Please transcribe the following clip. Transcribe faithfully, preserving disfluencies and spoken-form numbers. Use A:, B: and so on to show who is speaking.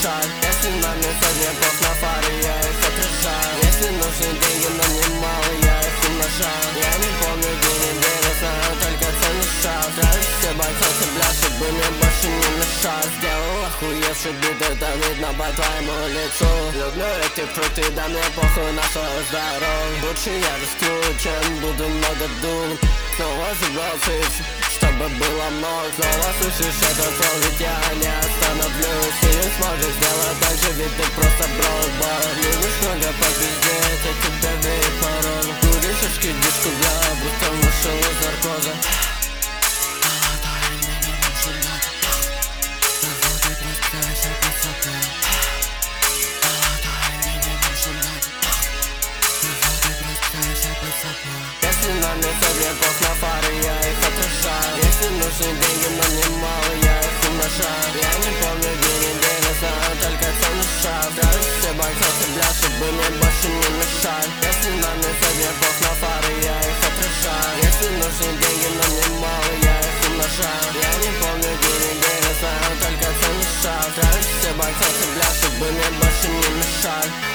A: мешать. Если нам не сегодня пох на фары, я их отражаю. Если нужны деньги, но не мало, я их умножаю. Я не помню день недели, знаю только цену шаг. Дрались все бойцовцы, бля, чтобы мне больше не мешать. Сделал охуевший бит, это видно по твоему лицу. Люблю эти фрукты, да мне похуй на свое здоровье. Лучше я рискую, чем буду много думать. Снова забрал цифр, чтобы было много. Снова слышишь этот звук, ведь я не остановлюсь. Ты не сможешь сделать так же, ведь ты просто брод-бой. Любишь много победить, я тебя верю породу. Куришь шашки, дишку, бля, будто вышел из наркоза. Если нам не сегодня пох на фары, я их отражаю. Если нужны деньги, но не мало, я их умножаю. Я не помню день недели, знаю только цену шаг. Дрались все бойцовцы, бля, чтобы мне больше не мешать. Если нам не сегодня пох на фары, я их отражаю. Если нужны деньги, но не мало, я их умножаю. Я не помню день недели, знаю только цену шаг. Дрались все бойцовцы, бля, чтобы мне больше не мешать.